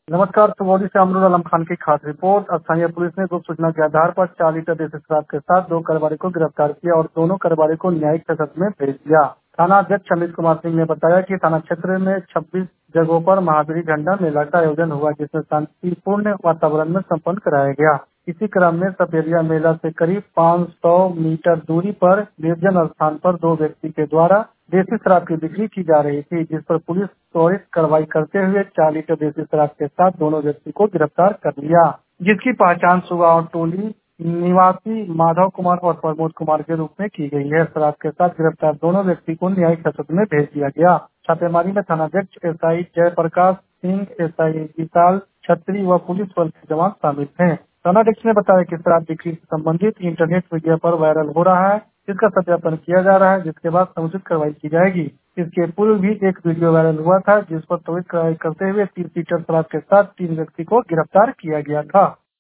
नमस्कार। सुगौली से अमरुल आलम खान की खास रिपोर्ट। स्थानीय पुलिस ने गुप्त सूचना के आधार पर 4 लीटर देसी शराब के साथ 2 कारोबारी को गिरफ्तार किया और दोनों कारोबारी को न्यायिक हिरासत में भेज दिया। थाना अध्यक्ष अमित कुमार सिंह ने बताया कि थाना क्षेत्र में 26 जगहों पर महावीर झंडा मेला का आयोजन हुआ, जिसमें शांतिपूर्ण वातावरण में सम्पन्न कराया गया। इसी क्रम में सपेरिया मेला से करीब 500 मीटर दूरी पर निर्जन स्थान पर 2 व्यक्ति के द्वारा देसी शराब की बिक्री की जा रही थी, जिस पर पुलिस त्वरित कार्रवाई करते हुए 4 लीटर देसी शराब के साथ दोनों व्यक्ति को गिरफ्तार कर लिया, जिसकी पहचान सुगांव टोली निवासी माधव कुमार और प्रमोद कुमार के रूप में की गई है। शराब के साथ गिरफ्तार दोनों व्यक्ति को न्यायिक हिरासत में भेज दिया गया। छापेमारी में थानाध्यक्ष एसआई जयप्रकाश सिंह, एसआई विशाल छत्री व पुलिस बल के जवान शामिल थे। थानाध्यक्ष ने बताया कि शराब बिक्री से संबंधित इंटरनेट मीडिया पर वायरल हो रहा है, जिसका सत्यापन किया जा रहा है, जिसके बाद समुचित कार्रवाई की जाएगी। इसके पूर्व भी एक वीडियो वायरल हुआ था, जिस पर त्वरित कार्रवाई करते हुए 30 लीटर शराब के साथ 3 व्यक्ति को गिरफ्तार किया गया था।